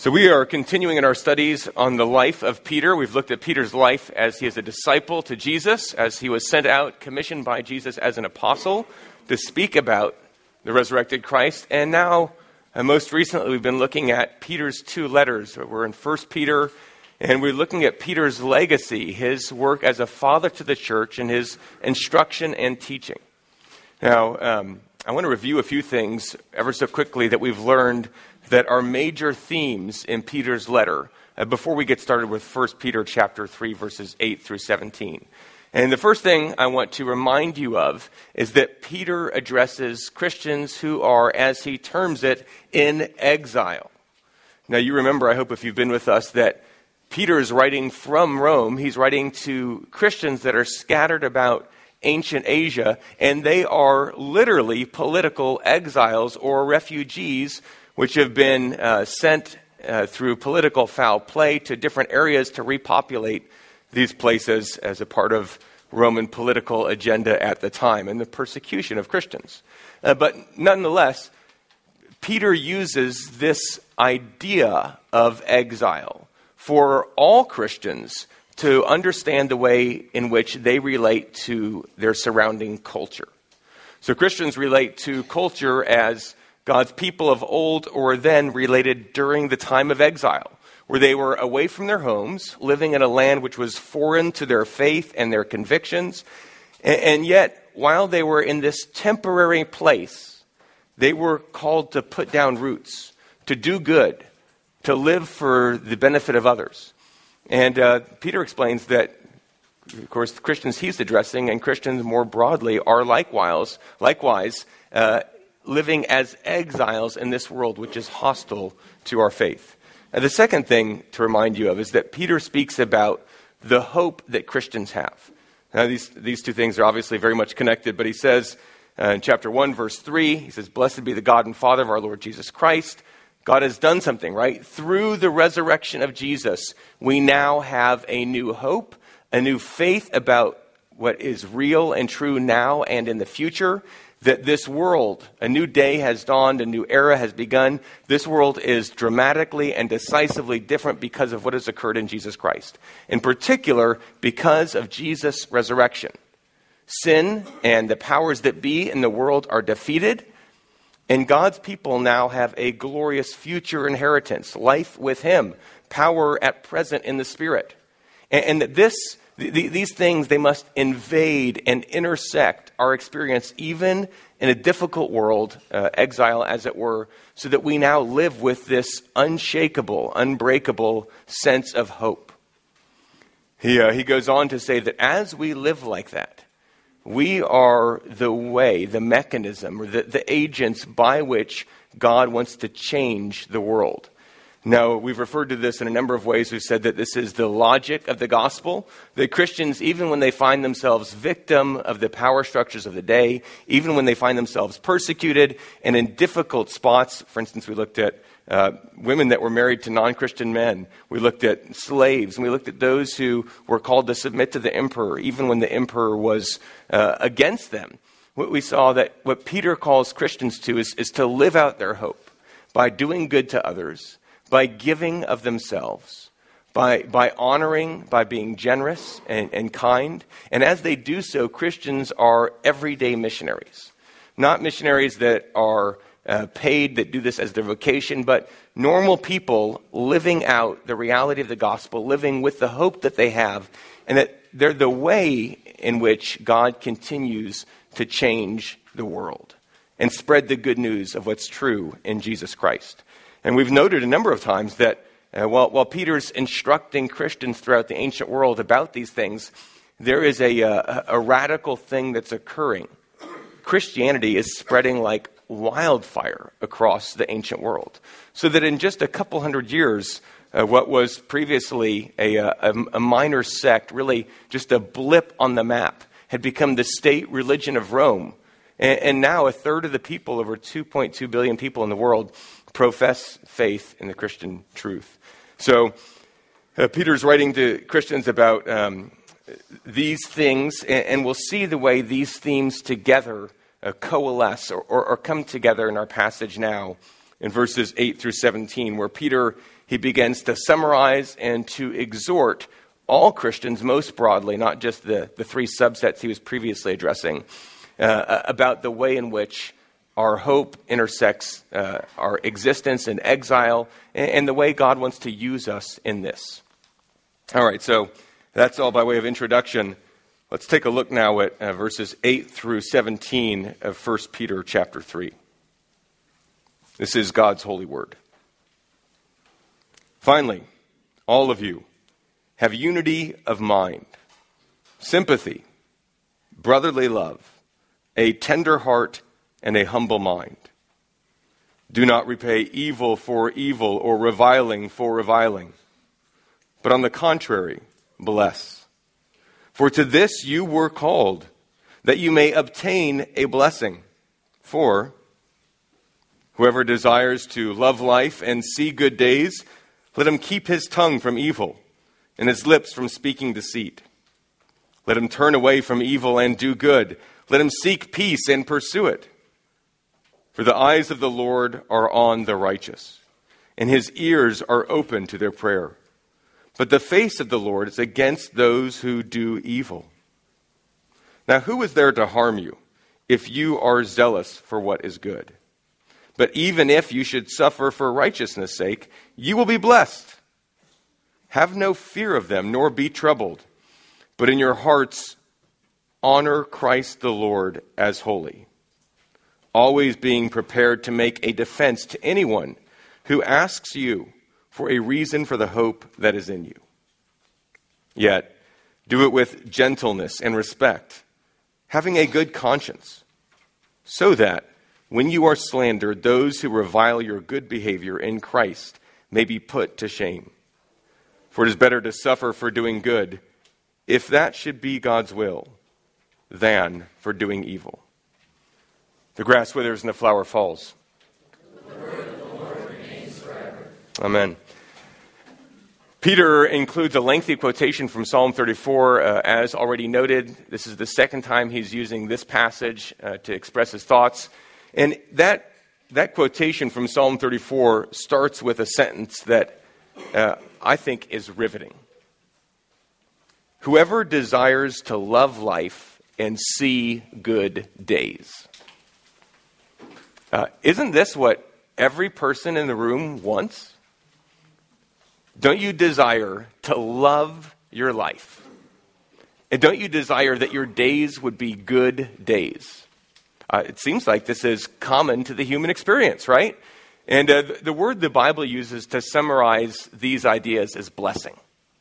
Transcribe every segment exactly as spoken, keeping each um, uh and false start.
So we are continuing in our studies on the life of Peter. We've looked at Peter's life as he is a disciple to Jesus, as he was sent out, commissioned by Jesus as an apostle to speak about the resurrected Christ. And now, and most recently, we've been looking at Peter's two letters. We're in First Peter, and we're looking at Peter's legacy, his work as a father to the church, and his instruction and teaching. Now, um, I want to review a few things ever so quickly that we've learned that are major themes in Peter's letter uh, before we get started with First Peter chapter three, verses eight through seventeen. And the first thing I want to remind you of is that Peter addresses Christians who are, as he terms it, in exile. Now, you remember, I hope if you've been with us, that Peter is writing from Rome. He's writing to Christians that are scattered about ancient Asia, and they are literally political exiles or refugees which have been uh, sent uh, through political foul play to different areas to repopulate these places as a part of Roman political agenda at the time and the persecution of Christians. Uh, but nonetheless, Peter uses this idea of exile for all Christians to understand the way in which they relate to their surrounding culture. So Christians relate to culture as God's people of old or then related during the time of exile, where they were away from their homes, living in a land which was foreign to their faith and their convictions. And yet, while they were in this temporary place, they were called to put down roots, to do good, to live for the benefit of others. And uh, Peter explains that, of course, the Christians he's addressing and Christians more broadly are likewise, likewise uh, living as exiles in this world which is hostile to our faith. And the second thing to remind you of is that Peter speaks about the hope that Christians have. Now, these, these two things are obviously very much connected, but he says uh, in chapter one, verse three, he says, "Blessed be the God and Father of our Lord Jesus Christ." God has done something, right? Through the resurrection of Jesus, we now have a new hope, a new faith about what is real and true now and in the future, that this world, a new day has dawned, a new era has begun. This world is dramatically and decisively different because of what has occurred in Jesus Christ. In particular, because of Jesus' resurrection. Sin and the powers that be in the world are defeated, and God's people now have a glorious future inheritance, life with Him, power at present in the Spirit. And that this, th- these things, they must invade and intersect our experience, even in a difficult world, uh, exile as it were, so that we now live with this unshakable, unbreakable sense of hope. He, uh, he goes on to say that as we live like that, we are the way, the mechanism, or the, the agents by which God wants to change the world. Now, we've referred to this in a number of ways. We've said that this is the logic of the gospel. That Christians, even when they find themselves victim of the power structures of the day, even when they find themselves persecuted and in difficult spots, for instance, we looked at uh, women that were married to non-Christian men. We looked at slaves, and we looked at those who were called to submit to the emperor, even when the emperor was uh, against them. We saw that what Peter calls Christians to is, is to live out their hope by doing good to others, by giving of themselves, by by honoring, by being generous and, and kind. And as they do so, Christians are everyday missionaries. Not missionaries that are uh, paid, that do this as their vocation, but normal people living out the reality of the gospel, living with the hope that they have, and that they're the way in which God continues to change the world and spread the good news of what's true in Jesus Christ. And we've noted a number of times that uh, while, while Peter's instructing Christians throughout the ancient world about these things, there is a, a, a radical thing that's occurring. Christianity is spreading like wildfire across the ancient world. So that in just a couple hundred years, uh, what was previously a, a, a minor sect, really just a blip on the map, had become the state religion of Rome. And, and now a third of the people, over two point two billion people in the world, profess faith in the Christian truth. So uh, Peter's writing to Christians about um, these things, and, and we'll see the way these themes together uh, coalesce or, or, or come together in our passage now in verses eight through seventeen, where Peter, he begins to summarize and to exhort all Christians most broadly, not just the, the three subsets he was previously addressing, uh, about the way in which our hope intersects uh, our existence in exile and, and the way God wants to use us in this. All right, so that's all by way of introduction. Let's take a look now at uh, verses eight through seventeen of First Peter chapter three. This is God's holy word. Finally, all of you have unity of mind, sympathy, brotherly love, a tender heart, and a humble mind. Do not repay evil for evil or reviling for reviling, but on the contrary, bless. For to this you were called, that you may obtain a blessing. For whoever desires to love life and see good days, let him keep his tongue from evil and his lips from speaking deceit. Let him turn away from evil and do good. Let him seek peace and pursue it. For the eyes of the Lord are on the righteous, and his ears are open to their prayer. But the face of the Lord is against those who do evil. Now who is there to harm you if you are zealous for what is good? But even if you should suffer for righteousness' sake, you will be blessed. Have no fear of them, nor be troubled, but in your hearts honor Christ the Lord as holy, always being prepared to make a defense to anyone who asks you for a reason for the hope that is in you. Yet, do it with gentleness and respect, having a good conscience, so that when you are slandered, those who revile your good behavior in Christ may be put to shame. For it is better to suffer for doing good, if that should be God's will, than for doing evil. The grass withers and the flower falls. The word of the Lord remains forever. Amen. Peter includes a lengthy quotation from Psalm thirty-four. Uh, as already noted, this is the second time he's using this passage uh, to express his thoughts. And that that quotation from Psalm thirty-four starts with a sentence that uh, I think is riveting. Whoever desires to love life and see good days. Uh, isn't this what every person in the room wants? Don't you desire to love your life? And don't you desire that your days would be good days? Uh, it seems like this is common to the human experience, right? And uh, the word the Bible uses to summarize these ideas is blessing.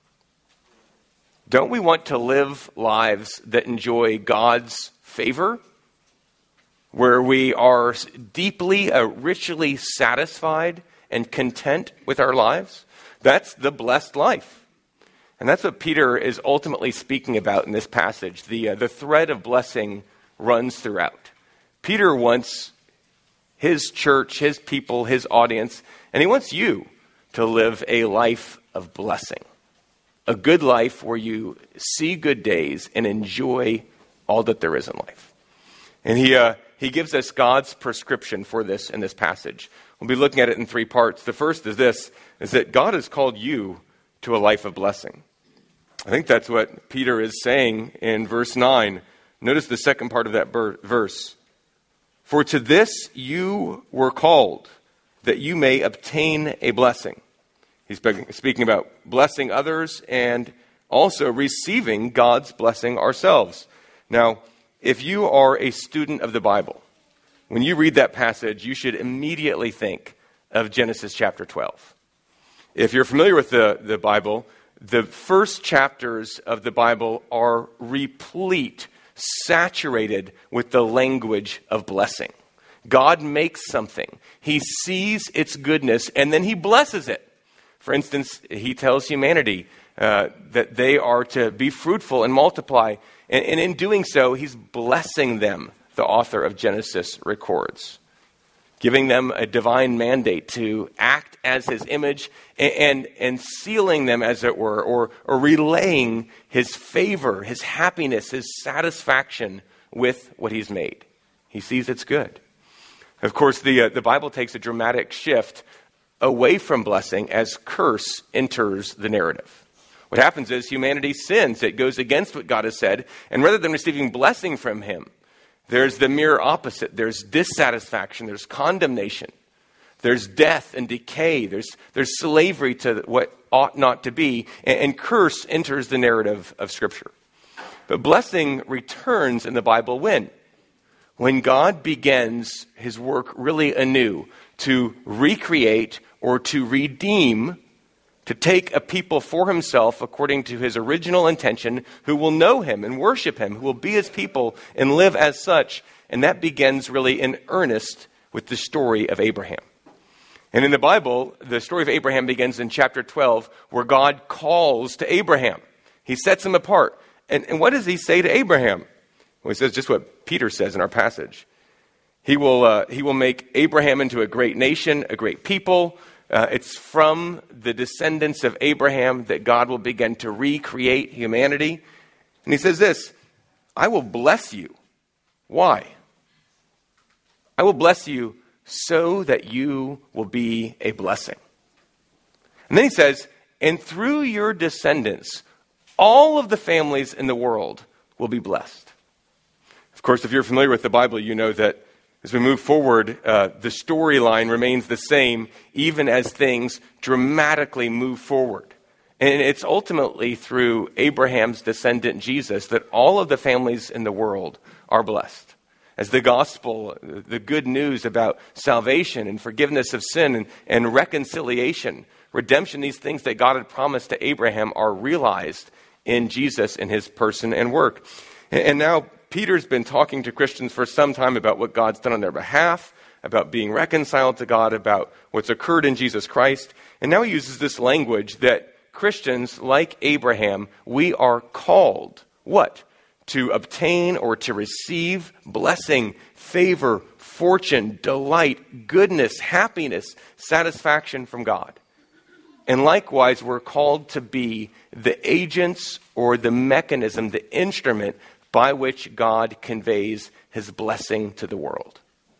Don't we want to live lives that enjoy God's favor? Where we are deeply, uh, richly satisfied and content with our lives? That's the blessed life. And that's what Peter is ultimately speaking about in this passage. The, uh, the thread of blessing runs throughout. Peter wants his church, his people, his audience, and he wants you to live a life of blessing. A good life where you see good days and enjoy all that there is in life. And he uh, he gives us God's prescription for this in this passage. We'll be looking at it in three parts. The first is this, is that God has called you to a life of blessing. I think that's what Peter is saying in verse nine. Notice the second part of that ber- verse. For to this you were called, that you may obtain a blessing. He's speaking about blessing others and also receiving God's blessing ourselves. Now, if you are a student of the Bible, when you read that passage, you should immediately think of Genesis chapter twelve. If you're familiar with the, the Bible, the first chapters of the Bible are replete, saturated with the language of blessing. God makes something. He sees its goodness, and then he blesses it. For instance, he tells humanity uh, that they are to be fruitful and multiply. And, and in doing so, he's blessing them, the author of Genesis records, giving them a divine mandate to act as his image and, and, and sealing them, as it were, or, or relaying his favor, his happiness, his satisfaction with what he's made. He sees it's good. Of course, the, uh, the Bible takes a dramatic shift away from blessing as curse enters the narrative. What happens is humanity sins. It goes against what God has said. And rather than receiving blessing from him, there's the mirror opposite. There's dissatisfaction. There's condemnation. There's death and decay. There's, there's slavery to what ought not to be. And, and curse enters the narrative of Scripture. But blessing returns in the Bible when? When God begins his work really anew to recreate or to redeem, to take a people for himself according to his original intention, who will know him and worship him, who will be his people and live as such. And that begins really in earnest with the story of Abraham. And in the Bible, the story of Abraham begins in chapter twelve, where God calls to Abraham. He sets him apart. And, and what does he say to Abraham? Well, he says just what Peter says in our passage. He will, uh, he will make Abraham into a great nation, a great people. Uh, it's from the descendants of Abraham that God will begin to recreate humanity. And he says this, I will bless you. Why? I will bless you so that you will be a blessing. And then he says, and through your descendants, all of the families in the world will be blessed. Of course, if you're familiar with the Bible, you know that as we move forward, uh, the storyline remains the same, even as things dramatically move forward. And it's ultimately through Abraham's descendant Jesus that all of the families in the world are blessed. As the gospel, the good news about salvation and forgiveness of sin and, and reconciliation, redemption, these things that God had promised to Abraham are realized in Jesus and his person and work. And, and now Peter's been talking to Christians for some time about what God's done on their behalf, about being reconciled to God, about what's occurred in Jesus Christ. And now he uses this language that Christians, like Abraham, we are called, what? To obtain or to receive blessing, favor, fortune, delight, goodness, happiness, satisfaction from God. And likewise, we're called to be the agents or the mechanism, the instrument by which God conveys his blessing to the world.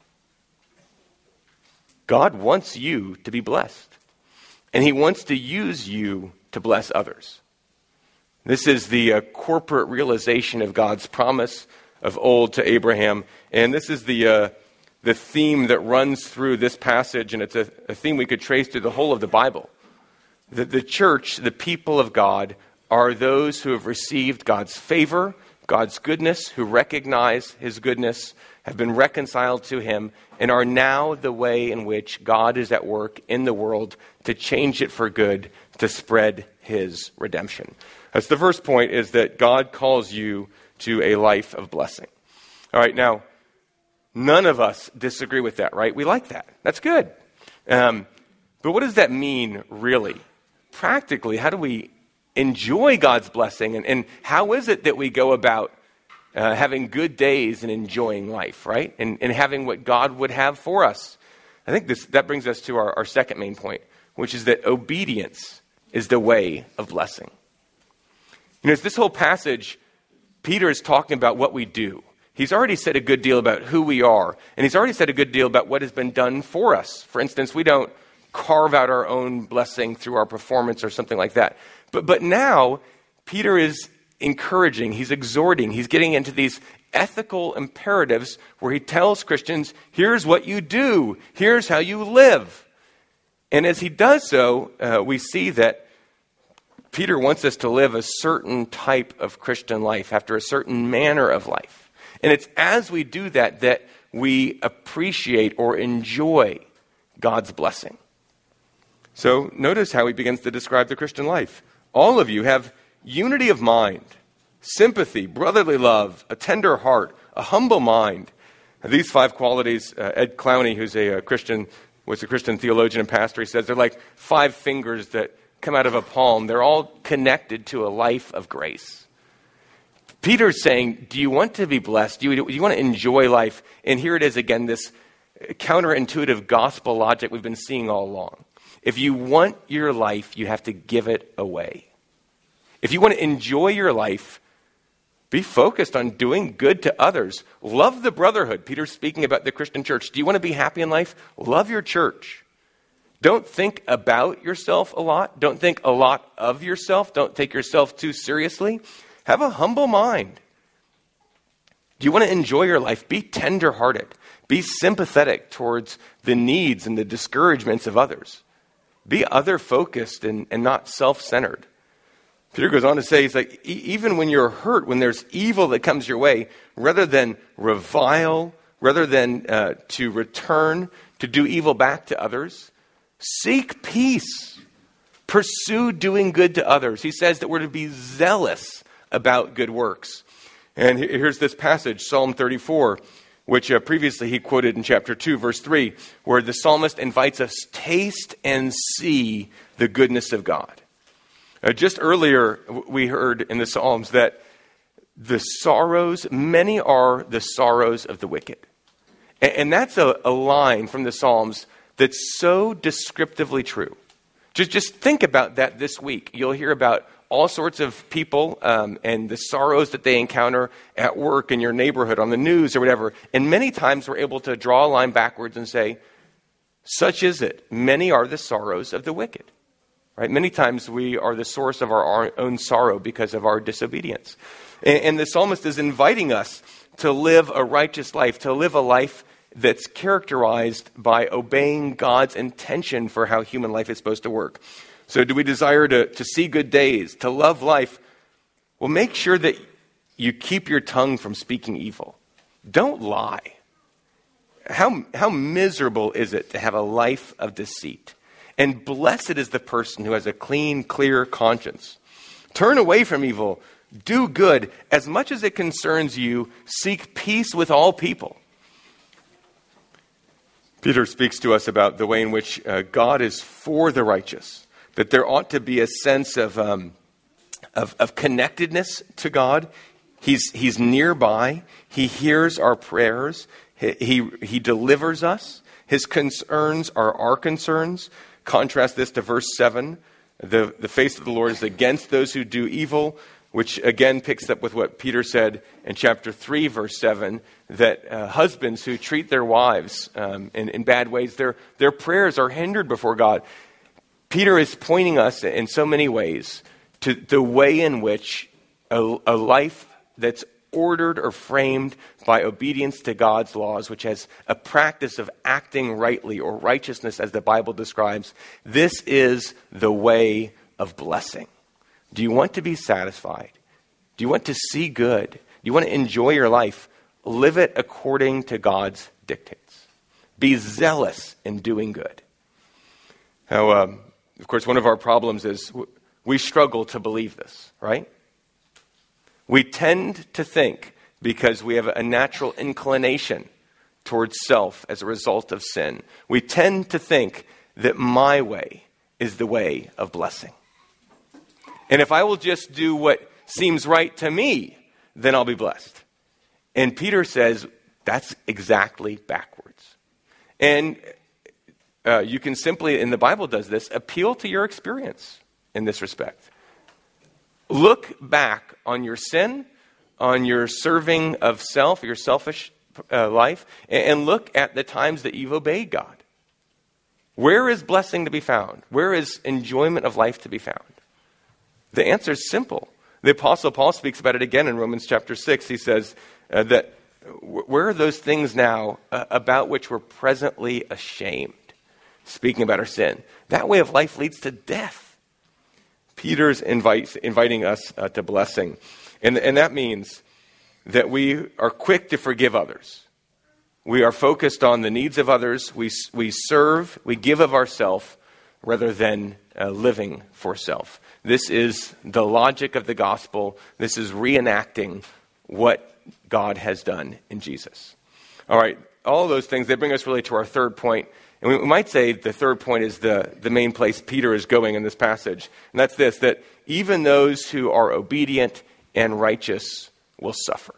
God wants you to be blessed, and he wants to use you to bless others. This is the uh, corporate realization of God's promise of old to Abraham. And this is the uh, the theme that runs through this passage, and it's a, a theme we could trace through the whole of the Bible. The, the church, the people of God, are those who have received God's favor, God's goodness, who recognize his goodness, have been reconciled to him, and are now the way in which God is at work in the world to change it for good, to spread his redemption. That's the first point, is that God calls you to a life of blessing. All right, now, none of us disagree with that, right? We like that. That's good. Um, but what does that mean, really? Practically, how do we enjoy God's blessing? And, and how is it that we go about uh, having good days and enjoying life, right? And, and having what God would have for us? I think this that brings us to our, our second main point, which is that obedience is the way of blessing. You know, it's this whole passage, Peter is talking about what we do. He's already said a good deal about who we are, and he's already said a good deal about what has been done for us. For instance, we don't carve out our own blessing through our performance or something like that. But but now, Peter is encouraging, he's exhorting, he's getting into these ethical imperatives where he tells Christians, here's what you do, here's how you live. And as he does so, uh, we see that Peter wants us to live a certain type of Christian life, after a certain manner of life. And it's as we do that that we appreciate or enjoy God's blessing. So notice how he begins to describe the Christian life. All of you have unity of mind, sympathy, brotherly love, a tender heart, a humble mind. These five qualities, uh, Ed Clowney, who's a, a Christian, was a Christian theologian and pastor, he says they're like five fingers that come out of a palm. They're all connected to a life of grace. Peter's saying, do you want to be blessed? Do you, do you want to enjoy life? And here it is again, this counterintuitive gospel logic we've been seeing all along. If you want your life, you have to give it away. If you want to enjoy your life, Be focused on doing good to others. Love the brotherhood. Peter's speaking about the Christian church. Do you want to be happy in life? Love your church. Don't think about yourself a lot. Don't think a lot of yourself. Don't take yourself too seriously. Have a humble mind. Do you want to enjoy your life? Be tender-hearted. Be sympathetic towards the needs and the discouragements of others. Be other-focused and, and not self-centered. Peter goes on to say, he's like, e- even when you're hurt, when there's evil that comes your way, rather than revile, rather than uh, to return, to do evil back to others, seek peace. Pursue doing good to others. He says that we're to be zealous about good works. And here's this passage, Psalm thirty-four, which uh, previously he quoted in chapter two, verse three, where the psalmist invites us, taste and see the goodness of God. Uh, just earlier, we heard in the Psalms that the sorrows, many are the sorrows of the wicked. And, and that's a, a line from the Psalms that's so descriptively true. Just, just think about that this week. You'll hear about all sorts of people um, and the sorrows that they encounter at work, in your neighborhood, on the news or whatever. And many times we're able to draw a line backwards and say, such is it. Many are the sorrows of the wicked. Right? Many times we are the source of our, our own sorrow because of our disobedience. And, and the psalmist is inviting us to live a righteous life, to live a life that's characterized by obeying God's intention for how human life is supposed to work. So do we desire to, to see good days, to love life? Well, make sure that you keep your tongue from speaking evil. Don't lie. How, how miserable is it to have a life of deceit? And blessed is the person who has a clean, clear conscience. Turn away from evil. Do good. As much as it concerns you, seek peace with all people. Peter speaks to us about the way in which uh, God is for the righteous. That there ought to be a sense of, um, of, of connectedness to God. He's, he's nearby. He hears our prayers. He, he, he delivers us. His concerns are our concerns. Contrast this to verse seven. The, the face of the Lord is against those who do evil, which again picks up with what Peter said in chapter three, verse seven, that uh, husbands who treat their wives um, in, in bad ways, their, their prayers are hindered before God. Peter is pointing us in so many ways to the way in which a, a life that's ordered or framed by obedience to God's laws, which has a practice of acting rightly or righteousness as the Bible describes, this is the way of blessing. Do you want to be satisfied? Do you want to see good? Do you want to enjoy your life? Live it according to God's dictates. Be zealous in doing good. Now, um, of course, one of our problems is we struggle to believe this, right? We tend to think, because we have a natural inclination towards self as a result of sin, we tend to think that my way is the way of blessing. And if I will just do what seems right to me, then I'll be blessed. And Peter says that's exactly backwards. And uh, you can simply, and the Bible does this, appeal to your experience in this respect. Look back on your sin, on your serving of self, your selfish uh, life, and look at the times that you've obeyed God. Where is blessing to be found? Where is enjoyment of life to be found? The answer is simple. The Apostle Paul speaks about it again in Romans chapter six. He says uh, that where are those things now uh, about which we're presently ashamed? Speaking about our sin. That way of life leads to death. Peter's invite, inviting us uh, to blessing. And, and that means that we are quick to forgive others. We are focused on the needs of others. We, we serve, we give of ourselves rather than uh, living for self. This is the logic of the gospel. This is reenacting what God has done in Jesus. All right, all those things, they bring us really to our third point. And we might say the third point is the, the main place Peter is going in this passage. And that's this, that even those who are obedient and righteous will suffer.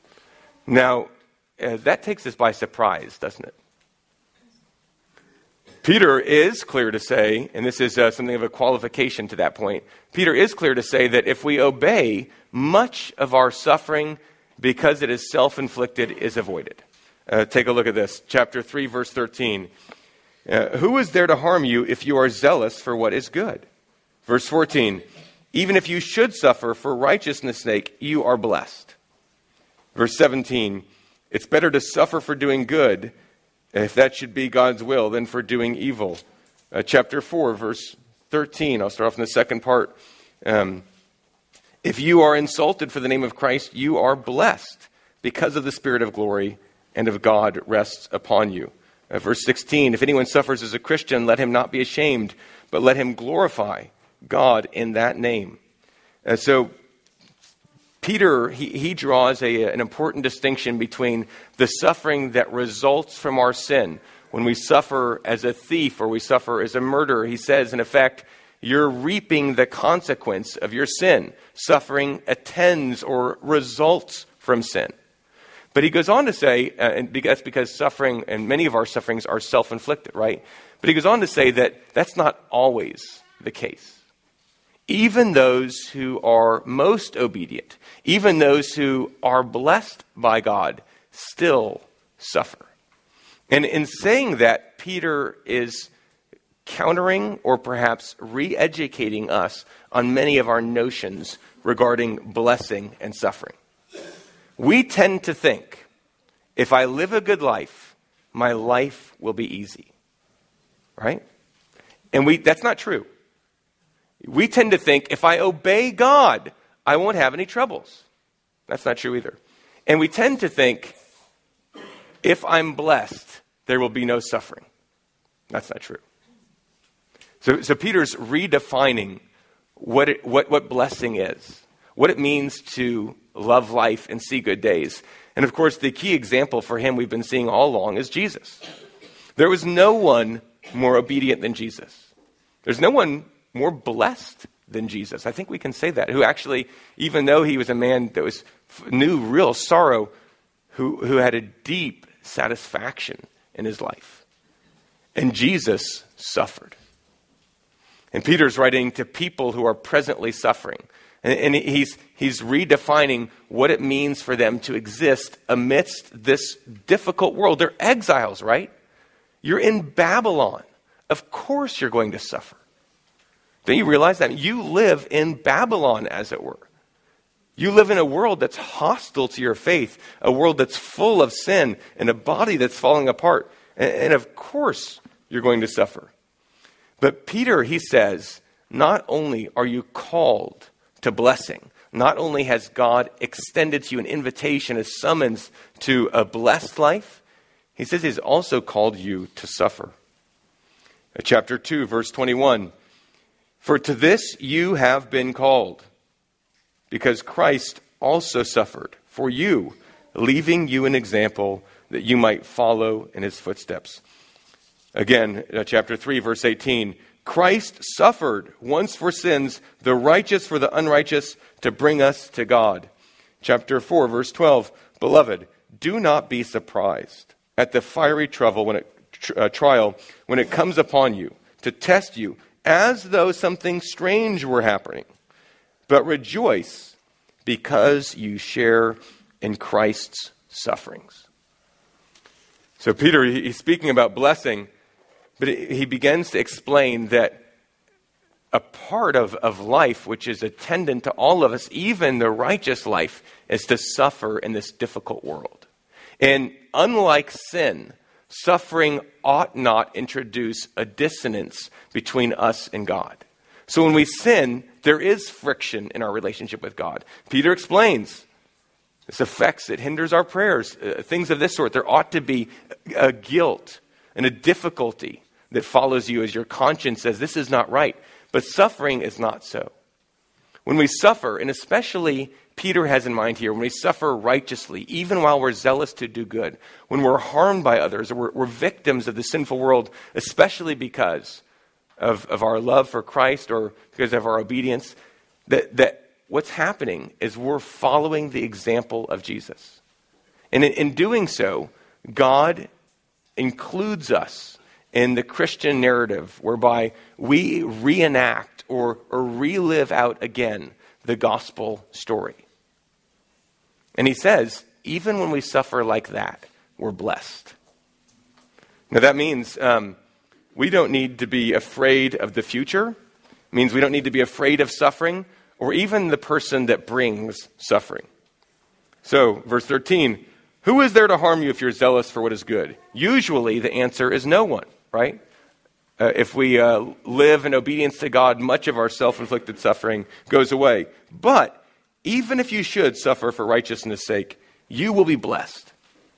Now, uh, that takes us by surprise, doesn't it? Peter is clear to say, and this is uh, something of a qualification to that point, Peter is clear to say that if we obey, much of our suffering, because it is self-inflicted, is avoided. Uh, take a look at this. Chapter three, verse thirteen. Uh, Who is there to harm you if you are zealous for what is good? Verse fourteen. Even if you should suffer for righteousness' sake, you are blessed. Verse seventeen. It's better to suffer for doing good, if that should be God's will, than for doing evil. Uh, chapter four, verse thirteen. I'll start off in the second part. Um, if you are insulted for the name of Christ, you are blessed, because of the Spirit of glory and of God rests upon you. Uh, verse sixteen. If anyone suffers as a Christian, let him not be ashamed, but let him glorify God in that name. Uh, so Peter, he, he draws a, an important distinction between the suffering that results from our sin. When we suffer as a thief or we suffer as a murderer, he says, in effect, you're reaping the consequence of your sin. Suffering attends or results from sin. But he goes on to say, uh, and that's because suffering, and many of our sufferings are self-inflicted, right? But he goes on to say that that's not always the case. Even those who are most obedient, even those who are blessed by God, still suffer. And in saying that, Peter is countering or perhaps re-educating us on many of our notions regarding blessing and suffering. We tend to think, if I live a good life, my life will be easy. Right? And we that's not true. We tend to think, if I obey God, I won't have any troubles. That's not true either. And we tend to think, if I'm blessed, there will be no suffering. That's not true. So, so Peter's redefining what, it, what, what blessing is, what it means to love life and see good days. And of course, the key example for him we've been seeing all along is Jesus. There was no one more obedient than Jesus. There's no one more blessed than Jesus. I think we can say that. Who actually, even though he was a man that was knew real sorrow, who, who had a deep satisfaction in his life. And Jesus suffered. And Peter's writing to people who are presently suffering. And, and he's, he's redefining what it means for them to exist amidst this difficult world. They're exiles, right? You're in Babylon. Of course you're going to suffer. Don't you realize that? You live in Babylon, as it were. You live in a world that's hostile to your faith, a world that's full of sin, and a body that's falling apart. And, and of course, you're going to suffer. But Peter, he says, not only are you called to blessing, not only has God extended to you an invitation, a summons to a blessed life, he says he's also called you to suffer. Chapter two, verse twenty-one. For to this you have been called, because Christ also suffered for you, leaving you an example that you might follow in his footsteps. Again, chapter three, verse eighteen. Christ suffered once for sins, the righteous for the unrighteous, to bring us to God. Chapter four, verse twelve. Beloved, do not be surprised at the fiery trouble when it, uh, trial when it comes upon you to test you, as though something strange were happening. But rejoice because you share in Christ's sufferings. So Peter, he's speaking about blessing, but he begins to explain that a part of, of life, which is attendant to all of us, even the righteous life, is to suffer in this difficult world. And unlike sin, suffering ought not introduce a dissonance between us and God. So when we sin, there is friction in our relationship with God. Peter explains this affects, it hinders our prayers, uh, things of this sort. There ought to be a guilt and a difficulty that follows you as your conscience says this is not right. But suffering is not so. When we suffer, and especially Peter has in mind here, when we suffer righteously, even while we're zealous to do good, when we're harmed by others, or we're, we're victims of the sinful world, especially because of, of our love for Christ or because of our obedience, that, that what's happening is we're following the example of Jesus. And in, in doing so, God includes us in the Christian narrative whereby we reenact or, or relive out again the gospel story. And he says, even when we suffer like that, we're blessed. Now that means um, we don't need to be afraid of the future. It means we don't need to be afraid of suffering or even the person that brings suffering. So, verse thirteen, who is there to harm you if you're zealous for what is good? Usually the answer is no one, right? Uh, if we uh, live in obedience to God, much of our self-inflicted suffering goes away. But even if you should suffer for righteousness' sake, you will be blessed.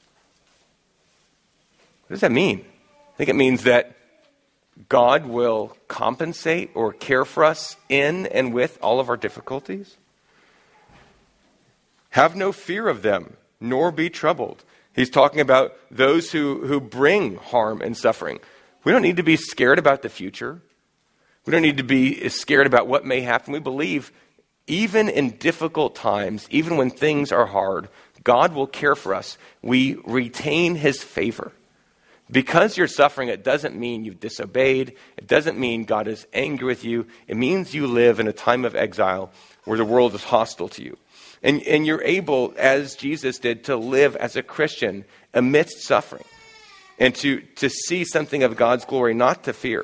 What does that mean? I think it means that God will compensate or care for us in and with all of our difficulties. Have no fear of them, nor be troubled. He's talking about those who, who bring harm and suffering. We don't need to be scared about the future. We don't need to be scared about what may happen. We believe even in difficult times, even when things are hard, God will care for us. We retain his favor. Because you're suffering, it doesn't mean you've disobeyed. It doesn't mean God is angry with you. It means you live in a time of exile where the world is hostile to you. And, and you're able, as Jesus did, to live as a Christian amidst suffering and to, to see something of God's glory, not to fear.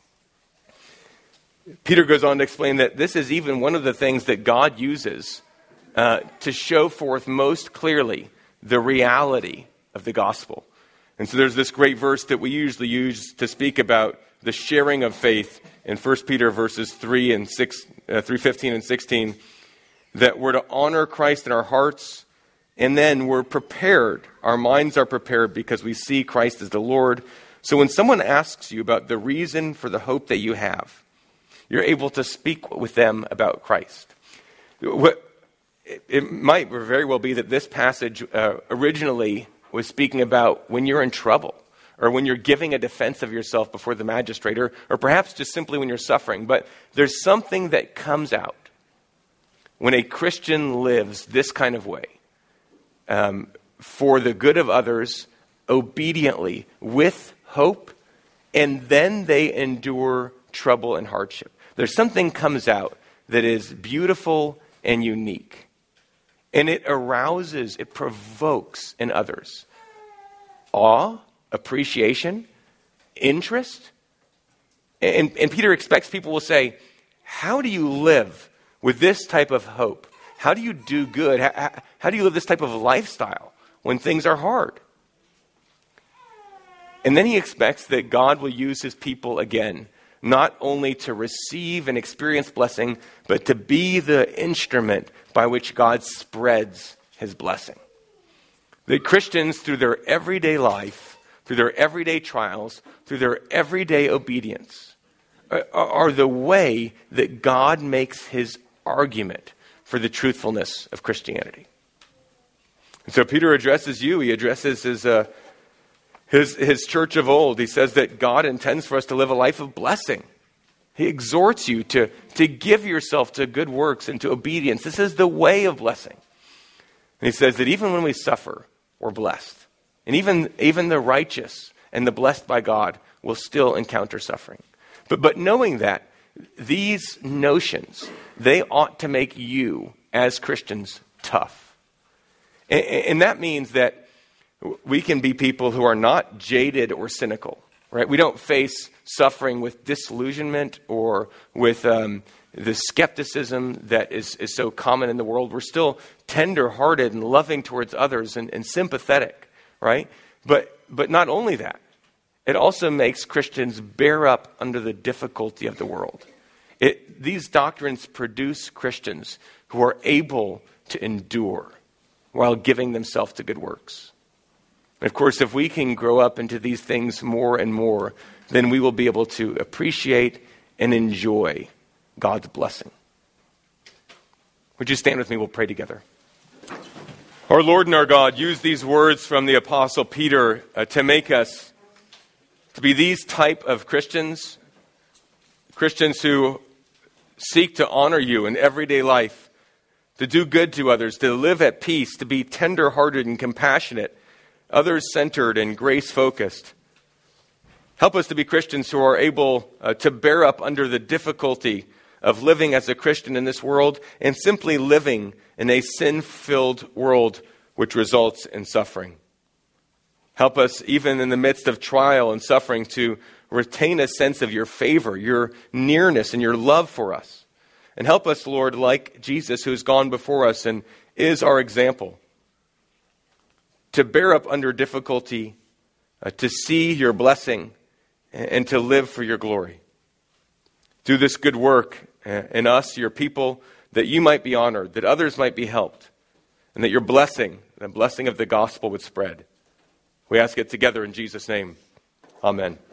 Peter goes on to explain that this is even one of the things that God uses uh, to show forth most clearly the reality of the gospel. And so there's this great verse that we usually use to speak about the sharing of faith in First Peter verses three and six, uh, three fifteen and sixteen, that we're to honor Christ in our hearts, and then we're prepared. Our minds are prepared because we see Christ as the Lord. So when someone asks you about the reason for the hope that you have, you're able to speak with them about Christ. What, it might very well be that this passage uh, originally was speaking about when you're in trouble or when you're giving a defense of yourself before the magistrate, or, or perhaps just simply when you're suffering. But there's something that comes out when a Christian lives this kind of way, um, for the good of others, obediently, with hope, and then they endure trouble and hardship. There's something comes out that is beautiful and unique. And it arouses, it provokes in others awe, appreciation, interest. And, and Peter expects people will say, how do you live with this type of hope? How do you do good? How, how do you live this type of lifestyle when things are hard? And then he expects that God will use his people again, not only to receive and experience blessing, but to be the instrument by which God spreads his blessing. The Christians, through their everyday life, through their everyday trials, through their everyday obedience, are the way that God makes his argument for the truthfulness of Christianity. And so Peter addresses you. He addresses his, uh, his, his church of old. He says that God intends for us to live a life of blessing. He exhorts you to, to give yourself to good works and to obedience. This is the way of blessing. And he says that even when we suffer, we're blessed. And even, even the righteous and the blessed by God will still encounter suffering. But, but knowing that, these notions, they ought to make you, as Christians, tough. And, and that means that we can be people who are not jaded or cynical. Right? We don't face suffering with disillusionment or with um, the skepticism that is, is so common in the world. We're still tender-hearted and loving towards others and, and sympathetic, right? But but not only that, it also makes Christians bear up under the difficulty of the world. It, these doctrines produce Christians who are able to endure while giving themselves to good works. Of course, if we can grow up into these things more and more, then we will be able to appreciate and enjoy God's blessing. Would you stand with me? We'll pray together. Our Lord and our God, use these words from the Apostle Peter uh, to make us to be these type of Christians, Christians who seek to honor you in everyday life, to do good to others, to live at peace, to be tender-hearted and compassionate, others-centered and grace-focused, Help us to be Christians who are able uh, to bear up under the difficulty of living as a Christian in this world and simply living in a sin-filled world which results in suffering. Help us, even in the midst of trial and suffering, to retain a sense of your favor, your nearness, and your love for us. And help us, Lord, like Jesus, who has gone before us and is our example, to bear up under difficulty, uh, to see your blessing, and to live for your glory. Do this good work in us, your people, that you might be honored, that others might be helped, and that your blessing, the blessing of the gospel, would spread. We ask it together in Jesus' name. Amen.